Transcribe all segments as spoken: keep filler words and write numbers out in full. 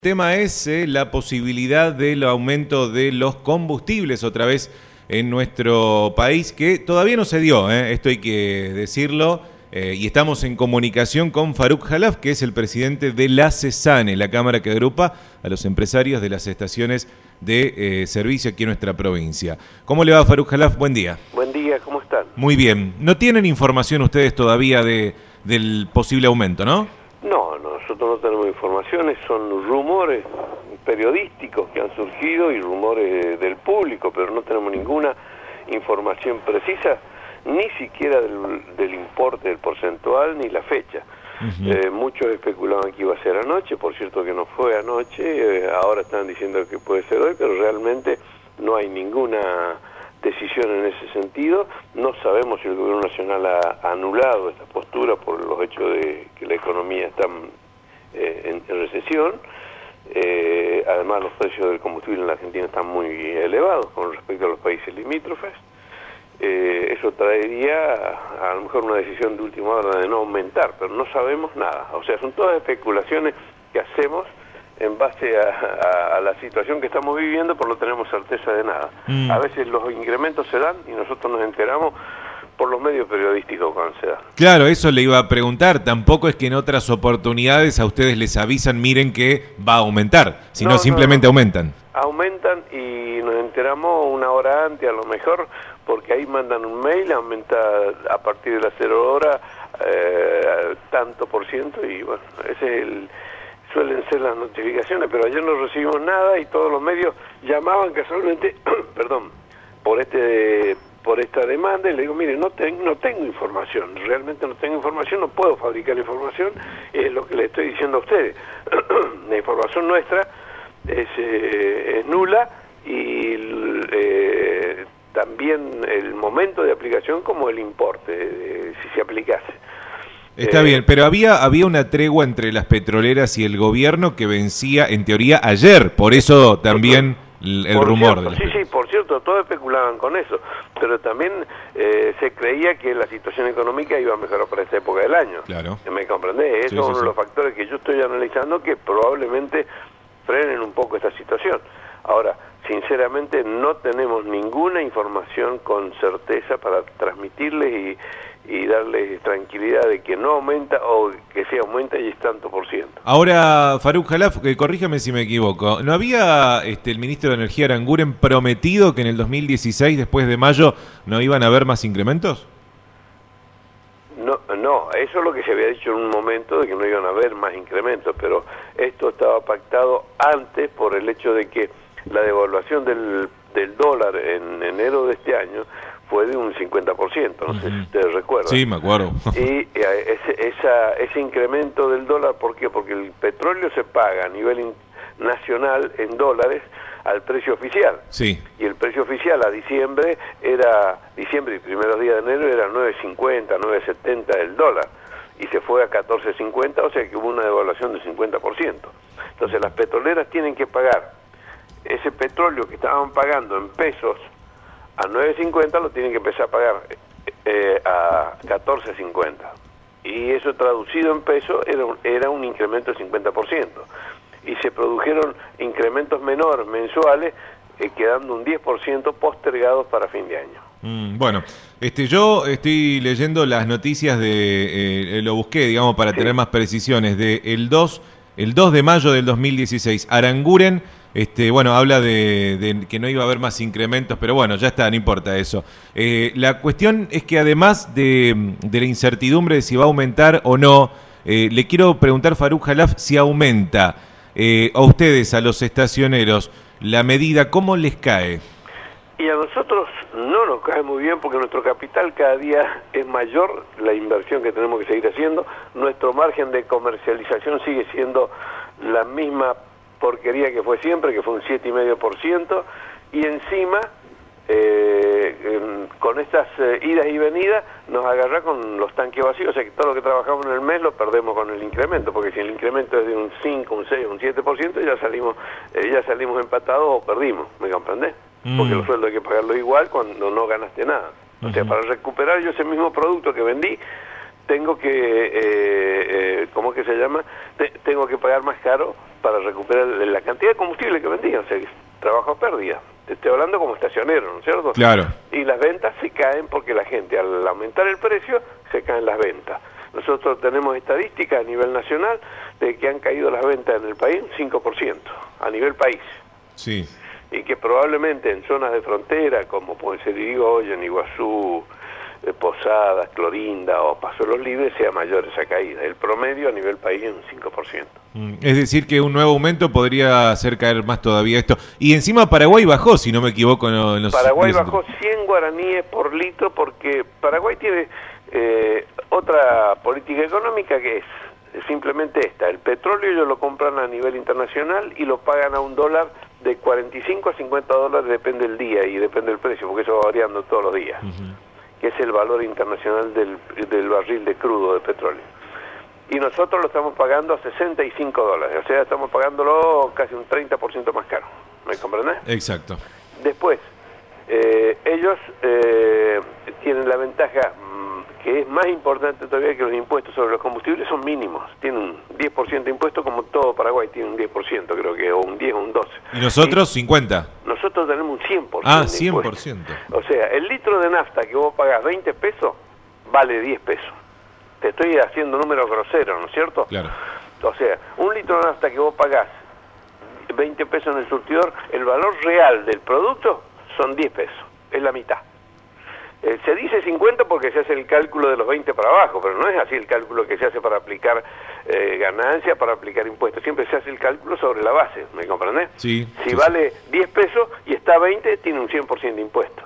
El tema es eh, la posibilidad del aumento de los combustibles otra vez en nuestro país, que todavía no se dio, eh, esto hay que decirlo, eh, y estamos en comunicación con Farouk Khalaf, que es el presidente de la CESANE, la cámara que agrupa a los empresarios de las estaciones de eh, servicio aquí en nuestra provincia. ¿Cómo le va, Farouk Khalaf? Buen día. Buen día, ¿cómo están? Muy bien. ¿No tienen información ustedes todavía de, del posible aumento, no? No, nosotros no tenemos informaciones, son rumores periodísticos que han surgido y rumores del público, pero no tenemos ninguna información precisa, ni siquiera del, del importe del porcentual ni la fecha. Uh-huh. eh, muchos especulaban que iba a ser anoche, por cierto que no fue anoche, eh, ahora están diciendo que puede ser hoy, pero realmente no hay ninguna decisión en ese sentido. No sabemos si el gobierno nacional ha anulado esta postura por los hechos de que la economía está eh, en, en recesión. Eh, además, los precios del combustible en la Argentina están muy elevados con respecto a los países limítrofes. Eh, eso traería a, a lo mejor una decisión de última hora de no aumentar, pero no sabemos nada. O sea, son todas especulaciones que hacemos en base a, a, a la situación que estamos viviendo, pero no tenemos certeza de nada. Mm. A veces los incrementos se dan y nosotros nos enteramos por los medios periodísticos cuando se da. Claro, eso le iba a preguntar. Tampoco es que en otras oportunidades a ustedes les avisan, miren que va a aumentar, sino no, simplemente no, no. aumentan. Aumentan y nos enteramos una hora antes a lo mejor, porque ahí mandan un mail, aumenta a partir de las cero hora eh, tanto por ciento y bueno, ese es el... suelen ser las notificaciones, pero ayer no recibimos nada y todos los medios llamaban casualmente, perdón, por este por esta demanda y le digo, mire, no, ten, no tengo información, realmente no tengo información, no puedo fabricar información, es lo que le estoy diciendo a ustedes. La información nuestra es, eh, es nula y eh, también el momento de aplicación como el importe, eh, si se aplicase. Está eh, bien, pero había había una tregua entre las petroleras y el gobierno que vencía, en teoría, ayer, por eso también el, el rumor. Cierto, de sí, sí, por cierto, todos especulaban con eso, pero también eh, se creía que la situación económica iba a mejorar para esta época del año. Claro. ¿Me comprendés? Eso sí, es uno sí, de los sí. factores que yo estoy analizando que probablemente frenen un poco esta situación. Ahora, sinceramente, no tenemos ninguna información con certeza para transmitirles y, y darles tranquilidad de que no aumenta o que sí aumenta y es tanto por ciento. Ahora, Farouk Khalaf, eh, corríjame si me equivoco, ¿no había este, el ministro de Energía Aranguren prometido que en el dos mil dieciséis, después de mayo, no iban a haber más incrementos? No, no, eso es lo que se había dicho en un momento, de que no iban a haber más incrementos, pero esto estaba pactado antes por el hecho de que la devaluación del, del dólar en enero de este año fue de un cincuenta por ciento, no uh-huh. sé si ustedes recuerdan. Sí, me acuerdo. Y eh, ese, esa, ese incremento del dólar, ¿por qué? Porque el petróleo se paga a nivel in, nacional en dólares al precio oficial. Sí. Y el precio oficial a diciembre era, diciembre y primeros días de enero era nueve cincuenta, nueve setenta el dólar. Y se fue a catorce cincuenta, o sea que hubo una devaluación del cincuenta por ciento. Entonces las petroleras tienen que pagar ese petróleo que estaban pagando en pesos a nueve cincuenta, lo tienen que empezar a pagar eh, a catorce cincuenta. Y eso traducido en pesos era un, era un incremento del cincuenta por ciento. Y se produjeron incrementos menores mensuales, eh, quedando un diez por ciento postergados para fin de año. Mm, bueno, este, yo estoy leyendo las noticias de, eh, lo busqué, digamos, para sí. tener más precisiones, de el dos, el dos de mayo del dos mil dieciséis, Aranguren, este, bueno, habla de, de que no iba a haber más incrementos, pero bueno, ya está, no importa eso. Eh, la cuestión es que además de, de la incertidumbre de si va a aumentar o no, eh, le quiero preguntar, Farouk Khalaf, si aumenta eh, a ustedes, a los estacioneros, la medida, ¿cómo les cae? Y a nosotros no nos cae muy bien porque nuestro capital cada día es mayor, la inversión que tenemos que seguir haciendo, nuestro margen de comercialización sigue siendo la misma porquería que fue siempre, que fue un siete coma cinco por ciento, y encima, eh, eh, con estas eh, idas y venidas, nos agarra con los tanques vacíos, o sea que todo lo que trabajamos en el mes lo perdemos con el incremento, porque si el incremento es de un cinco, un seis, un siete por ciento, ya salimos, eh, ya salimos empatados o perdimos, ¿me comprendés? Mm. Porque los sueldos hay que pagarlo igual cuando no ganaste nada. O uh-huh. sea, para recuperar yo ese mismo producto que vendí, tengo que, eh, eh, ¿cómo es que se llama? Te, tengo que pagar más caro para recuperar la cantidad de combustible que vendían, o sea, trabajo a pérdida. Te estoy hablando como estacionero, ¿no es cierto? Claro. Y las ventas se caen porque la gente, al aumentar el precio, se caen las ventas. Nosotros tenemos estadísticas a nivel nacional de que han caído las ventas en el país un cinco por ciento, a nivel país. Sí. Y que probablemente en zonas de frontera, como puede ser Irigoyen, Iguazú, eh, Posadas, Clorinda o Paso de los Libres, sea mayor esa caída. El promedio a nivel país es un cinco por ciento. Es decir, que un nuevo aumento podría hacer caer más todavía esto. Y encima Paraguay bajó, si no me equivoco. En los Paraguay bajó cien guaraníes por litro porque Paraguay tiene eh, otra política económica que es simplemente esta. El petróleo ellos lo compran a nivel internacional y lo pagan a un dólar de cuarenta y cinco a cincuenta dólares, depende del día y depende del precio, porque eso va variando todos los días, uh-huh. que es el valor internacional del, del barril de crudo de petróleo. Y nosotros lo estamos pagando a sesenta y cinco dólares, o sea, estamos pagándolo casi un treinta por ciento más caro. ¿Me comprendes? Exacto. Después, eh, ellos eh, tienen la ventaja mmm, que es más importante todavía, que los impuestos sobre los combustibles son mínimos. Tienen un diez por ciento de impuestos, como todo Paraguay tiene un diez por ciento, creo que, o un diez o un doce. ¿Y nosotros y cincuenta? Nosotros tenemos un cien por ciento. Ah, cien por ciento. O sea, el litro de nafta que vos pagás veinte pesos, vale diez pesos. Te estoy haciendo números groseros, ¿no es cierto? Claro. O sea, un litro de nafta que vos pagás veinte pesos en el surtidor, el valor real del producto son diez pesos, es la mitad. Eh, se dice cincuenta porque se hace el cálculo de los veinte para abajo, pero no es así el cálculo que se hace para aplicar eh, ganancia, para aplicar impuestos. Siempre se hace el cálculo sobre la base, ¿me comprendés? Sí. Si sí, vale sí. diez pesos y está veinte, tiene un cien por ciento de impuesto.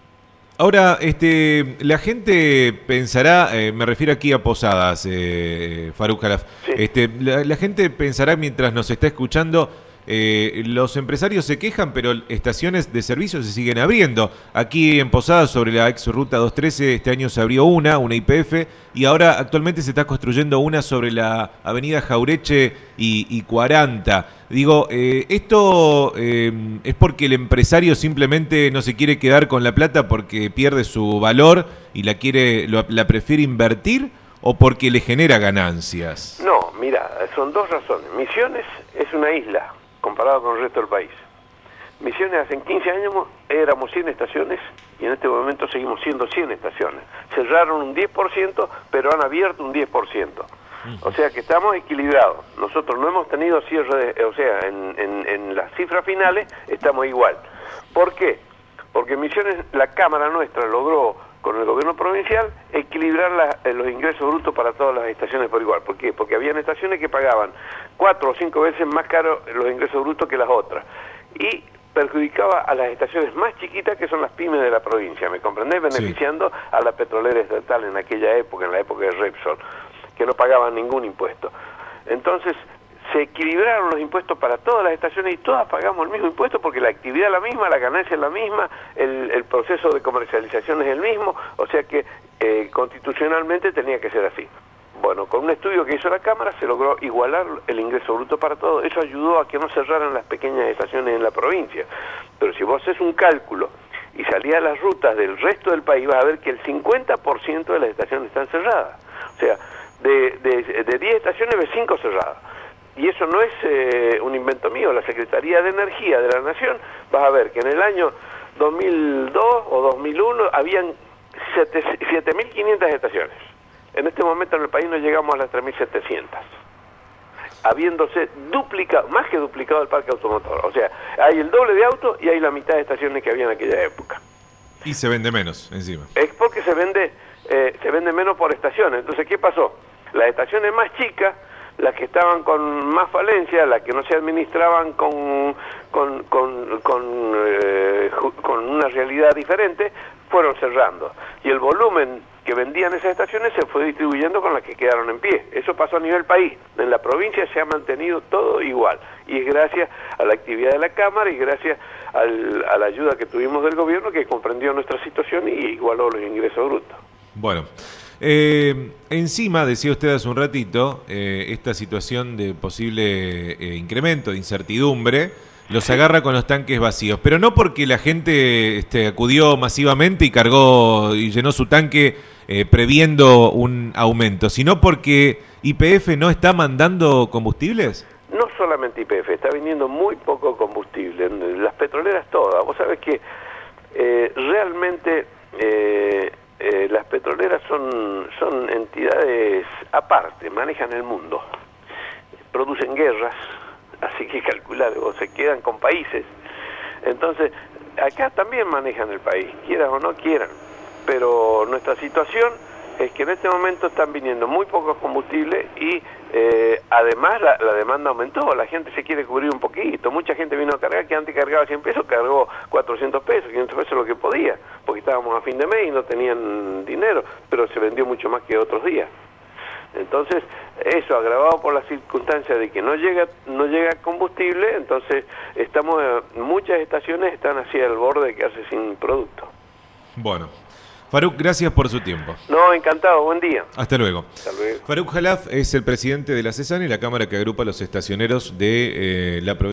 Ahora, este, la gente pensará, eh, me refiero aquí a Posadas, eh, Faruk Khalaf, sí. este, la, la gente pensará mientras nos está escuchando, eh, los empresarios se quejan, pero estaciones de servicio se siguen abriendo. Aquí en Posadas, sobre la ex ruta doscientos trece, este año se abrió una, una Y P F, y ahora actualmente se está construyendo una sobre la avenida Jaureche y, y cuarenta. Digo, eh, ¿esto eh, es porque el empresario simplemente no se quiere quedar con la plata porque pierde su valor y la quiere, lo, la prefiere invertir, o porque le genera ganancias? No, mira, son dos razones. Misiones es una isla comparado con el resto del país. Misiones hace quince años éramos cien estaciones y en este momento seguimos siendo cien estaciones. Cerraron un diez por ciento, pero han abierto un diez por ciento. O sea que estamos equilibrados. Nosotros no hemos tenido cierre, de, o sea, en, en, en las cifras finales estamos igual. ¿Por qué? Porque Misiones, la Cámara nuestra logró, con el gobierno provincial, equilibrar la, los ingresos brutos para todas las estaciones por igual. ¿Por qué? Porque habían estaciones que pagaban cuatro o cinco veces más caro los ingresos brutos que las otras. Y perjudicaba a las estaciones más chiquitas, que son las pymes de la provincia, ¿me comprendés? Beneficiando sí. a la petrolera estatal en aquella época, en la época de Repsol, que no pagaban ningún impuesto. Entonces, se equilibraron los impuestos para todas las estaciones y todas pagamos el mismo impuesto porque la actividad es la misma, la ganancia es la misma, el, el proceso de comercialización es el mismo, o sea que eh, constitucionalmente tenía que ser así. Bueno, con un estudio que hizo la Cámara se logró igualar el ingreso bruto para todos. Eso ayudó a que no cerraran las pequeñas estaciones en la provincia. Pero si vos haces un cálculo y salías a las rutas del resto del país, vas a ver que el cincuenta por ciento de las estaciones están cerradas. O sea, de, de, de diez estaciones ves cinco cerradas. Y eso no es eh, un invento mío. La Secretaría de Energía de la Nación, vas a ver que en el año dos mil dos o dos mil uno habían siete mil quinientas estaciones. En este momento en el país no llegamos a las tres mil setecientas, habiéndose duplicado, más que duplicado el parque automotor. O sea, hay el doble de autos y hay la mitad de estaciones que había en aquella época. Y se vende menos encima. Es porque se vende, eh, se vende menos por estaciones. Entonces, ¿qué pasó? Las estaciones más chicas, las que estaban con más falencia, las que no se administraban con con con con, eh, con una realidad diferente, fueron cerrando. Y el volumen que vendían esas estaciones se fue distribuyendo con las que quedaron en pie. Eso pasó a nivel país. En la provincia se ha mantenido todo igual. Y es gracias a la actividad de la Cámara y gracias al, a la ayuda que tuvimos del gobierno, que comprendió nuestra situación y igualó los ingresos brutos. Bueno. Eh, encima, decía usted hace un ratito, eh, esta situación de posible eh, incremento, de incertidumbre, los agarra con los tanques vacíos, pero no porque la gente este, acudió masivamente y cargó y llenó su tanque eh, previendo un aumento, sino porque Y P F no está mandando combustibles. No solamente Y P F, está viniendo muy poco combustible, las petroleras todas. Vos sabés que eh, realmente eh, eh, las petroleras son, son entidades aparte, manejan el mundo, producen guerras, así que calcular, o se quedan con países. Entonces, acá también manejan el país, quieran o no quieran, pero nuestra situación es que en este momento están viniendo muy pocos combustibles y eh, además la, la demanda aumentó, la gente se quiere cubrir un poquito, mucha gente vino a cargar, que antes cargaba cien pesos, cargó cuatrocientos pesos, quinientos pesos lo que podía, porque estábamos a fin de mes y no tenían dinero, pero se vendió mucho más que otros días. Entonces, eso agravado por la circunstancia de que no llega no llega combustible, entonces estamos muchas estaciones están así al borde de quedarse sin producto. Bueno, Farouk, gracias por su tiempo. No, encantado, buen día. Hasta luego. Hasta luego. Farouk Jalaf es el presidente de la CESAN y la cámara que agrupa a los estacioneros de eh, la provincia.